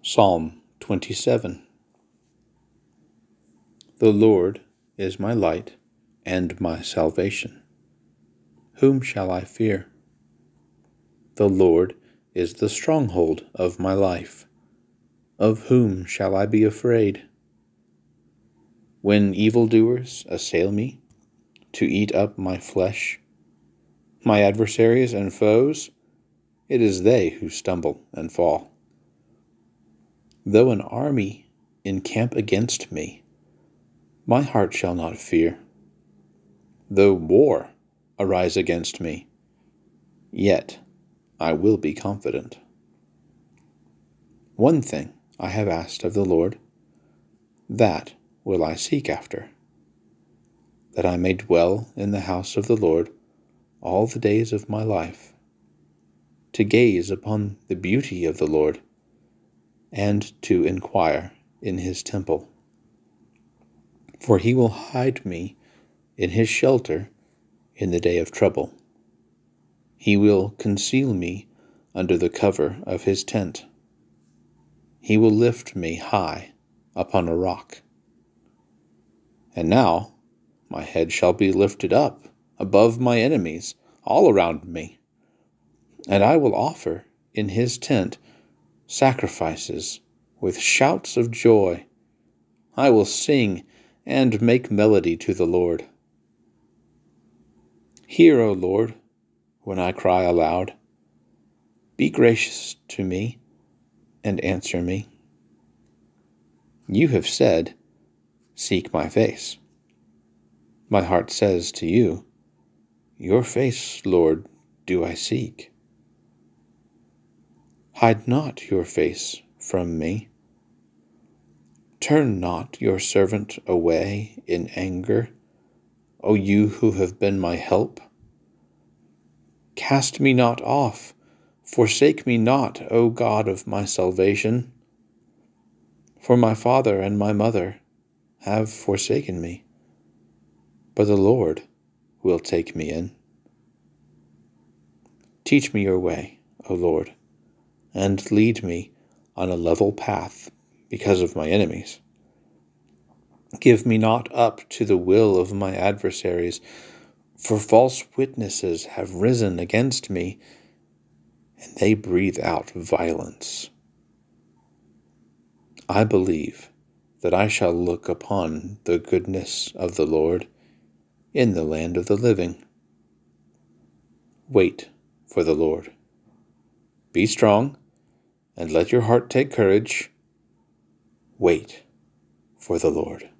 Psalm 27. The Lord is my light and my salvation. Whom shall I fear? The Lord is the stronghold of my life. Of whom shall I be afraid? When evildoers assail me to eat up my flesh, my adversaries and foes, it is they who stumble and fall. Though an army encamp against me, my heart shall not fear. Though war arise against me, yet I will be confident. One thing I have asked of the Lord, that will I seek after, that I may dwell in the house of the Lord all the days of my life, to gaze upon the beauty of the Lord, and to inquire in his temple. For he will hide me in his shelter in the day of trouble. He will conceal me under the cover of his tent. He will lift me high upon a rock. And now my head shall be lifted up above my enemies all around me, and I will offer in his tent sacrifices with shouts of joy. I will sing and make melody to the Lord. Hear, O Lord, when I cry aloud. Be gracious to me and answer me. You have said, "Seek my face." My heart says to you, "Your face, Lord, do I seek." Hide not your face from me. Turn not your servant away in anger, O you who have been my help. Cast me not off, forsake me not, O God of my salvation. For my father and my mother have forsaken me, but the Lord will take me in. Teach me your way, O Lord, and lead me on a level path because of my enemies. Give me not up to the will of my adversaries, for false witnesses have risen against me, and they breathe out violence. I believe that I shall look upon the goodness of the Lord in the land of the living. Wait for the Lord. Be strong, and let your heart take courage. Wait for the Lord.